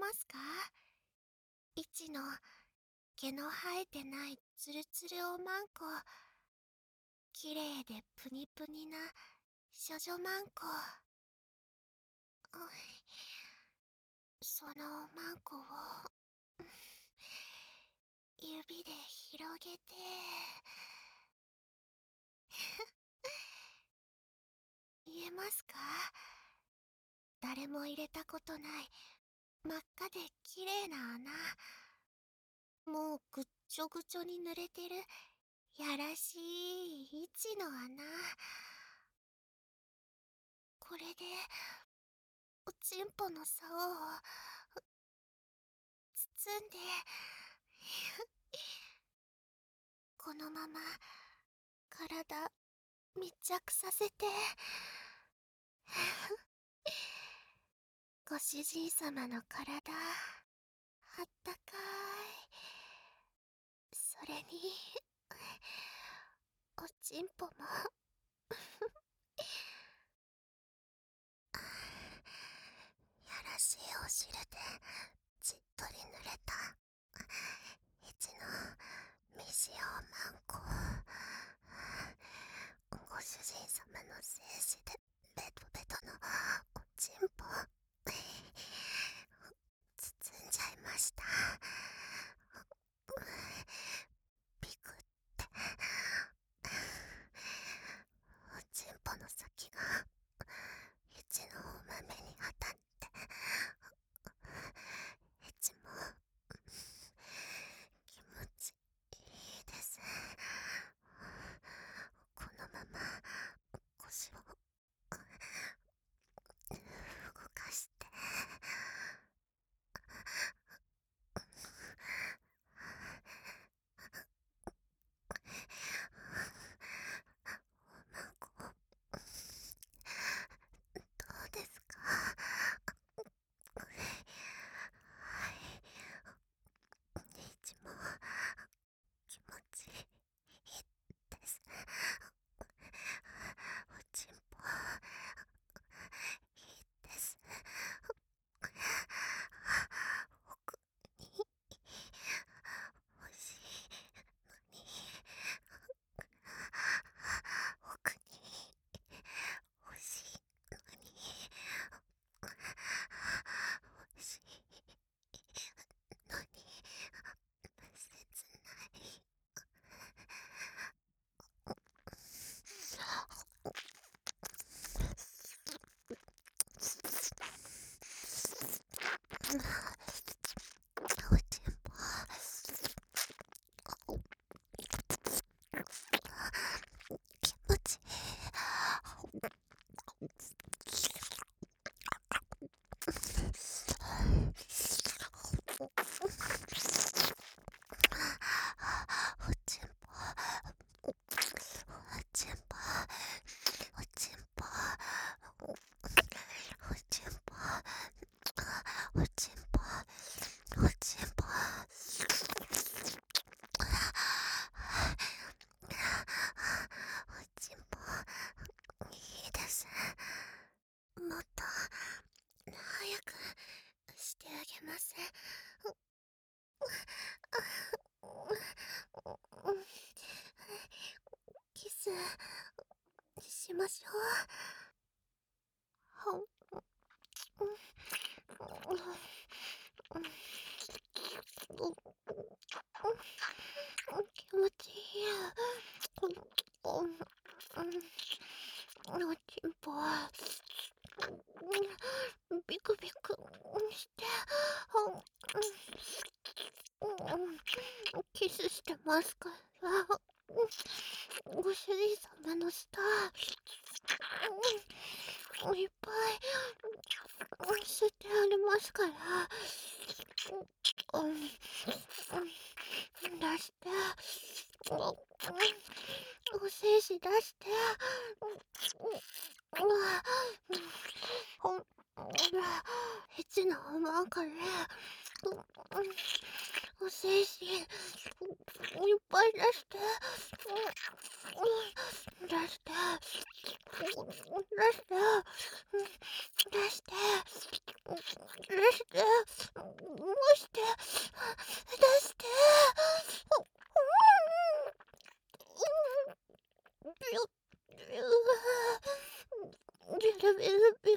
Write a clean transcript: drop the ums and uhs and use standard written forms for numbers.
ますか？一の毛の生えてないツルツルおまんこ。綺麗でプニプニな処女まんこ。そのマンコを指で広げて言えますか？誰も入れたことない真っ赤で綺麗な穴。もうぐっちょぐちょに濡れてるやらしい位置の穴。これでおちんぽの竿を包んでこのまま体密着させてご主人様の体あったかい。それにおちんぽもやらしいお汁でじっとり濡れた一の未使用マンコ。ご主人様の精子でベトベトのおちんぽ包んじゃいました。ピクっておちんぽの先が一のお豆に当たって一も気持ちいいです。このまま腰を動かしてマンコどうですか？はい、一も気持ちいいです。おちんぽいいです。奥に欲しいのに奥に欲しいのに欲しいのに切ない。おちんぽ気持ちいい。おちんぽおちんぽおちんぽおちんぽおちんぽおちんぽおちんぽいいです。もっと早くしてあげます。キスしましょう。気持ちいい。おちんぽビクビクしてキスしてますから。ご主人様の舌いっぱい吸ってありますから。出してお精子出してエチのマンカレお精子いっぱい出して出して出して出して出してしょ。ベルベルベル。